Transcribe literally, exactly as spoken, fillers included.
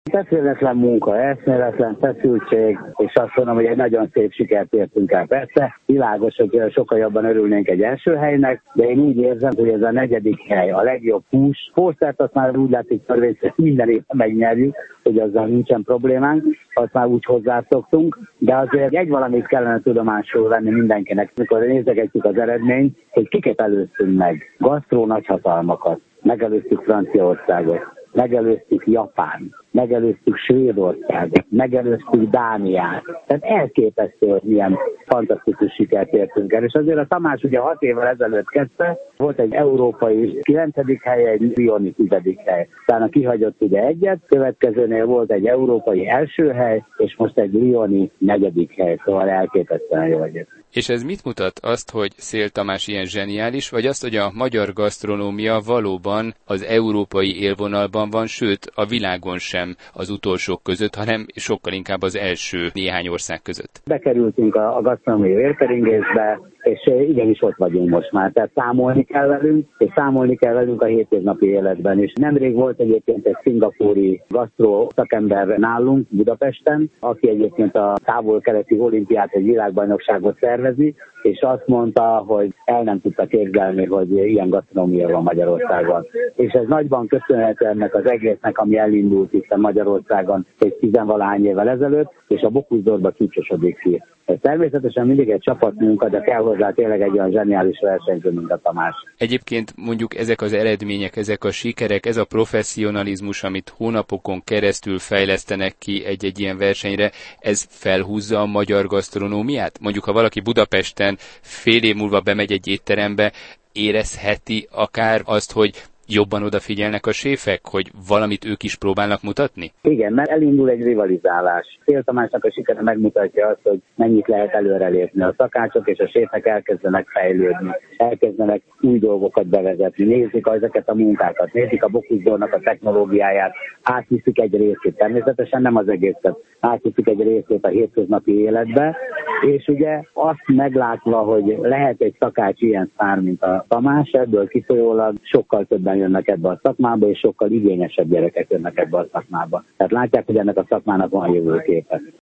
Eszméletlen munka, eszméletlen feszültség, és azt mondom, hogy egy nagyon szép sikert értünk el. Persze, világos, hogy sokkal jobban örülnénk egy első helynek, de én úgy érzem, hogy ez a negyedik hely, a legjobb hús. Pósztert azt már úgy látszik törvény, hogy minden évben megnyerjük, hogy azzal nincsen problémánk, azt már úgy hozzászoktunk, de azért egy valamit kellene tudomásul venni mindenkinek, mikor nézegetjük az eredményt, hogy kiket előztünk meg. Gasztró nagyhatalmakat, megelőztük Franciaországot, megelőztük Japán, megelőztük Svédországot, megelőztük Dániát. Tehát elképesztő, hogy milyen fantasztikus sikert értünk el. És azért a Tamás ugye hat évvel ezelőtt kezdte, volt egy európai kilencedik hely, egy rioni tizedik hely. Utána kihagyott ugye egyet, következőnél volt egy európai első hely, és most egy rioni negyedik hely, szóval elképesztően jó egyet. És ez mit mutat? Azt, hogy Széll Tamás ilyen zseniális, vagy azt, hogy a magyar gasztronómia valóban az európai élvonalban van, sőt a világon sem az utolsók között, hanem sokkal inkább az első néhány ország között? Bekerültünk a, a gasztronómiai vérkeringésbe, és igenis ott vagyunk most már. Tehát számolni kell velünk, és számolni kell velünk a hétköznapi életben is. Nemrég volt egyébként egy szingapúri gasztró szakember nálunk Budapesten, aki egyébként a távol-keleti olimpiát, egy világbajnokságot szervezi, és azt mondta, hogy el nem tudta képzelni, hogy ilyen gasztronómia van Magyarországon. És ez nagyban köszönhető ennek az egésznek, ami elindult itt Magyarországon egy tizenvalahány évvel ezelőtt, és a Bocuse-d'Orba csúcsosodik ki. Ez természetesen mindig egy csapatmunka, de kell hozzá tényleg egy olyan zseniális versenyző, mint a Tamás. Egyébként mondjuk ezek az eredmények, ezek a sikerek, ez a professzionalizmus, amit hónapokon keresztül fejlesztenek ki egy-egy ilyen versenyre, ez felhúzza a magyar gasztronómiát? Mondjuk, ha valaki Budapesten fél év múlva bemegy egy étterembe, érezheti akár azt, hogy jobban odafigyelnek a séfek, hogy valamit ők is próbálnak mutatni? Igen, mert elindul egy rivalizálás. Széll Tamásnak a sikere megmutatja azt, hogy mennyit lehet előrelépni. A szakácsok és a séfek elkezdenek fejlődni, elkezdenek új dolgokat bevezetni, nézik ezeket a munkákat, nézik a Bocuse-d'Ornak a technológiáját, átviszik egy részét, természetesen nem az egészet, átviszik egy részét a hétköznapi életbe, és ugye azt meglátva, hogy lehet egy szakács ilyen szár, mint a Tamás, ebből kifolyólag sokkal többen jönnek ebbe a szakmába, és sokkal igényesebb gyerekek jönnek ebbe a szakmába. Tehát látják, hogy ennek a szakmának van jövőképe.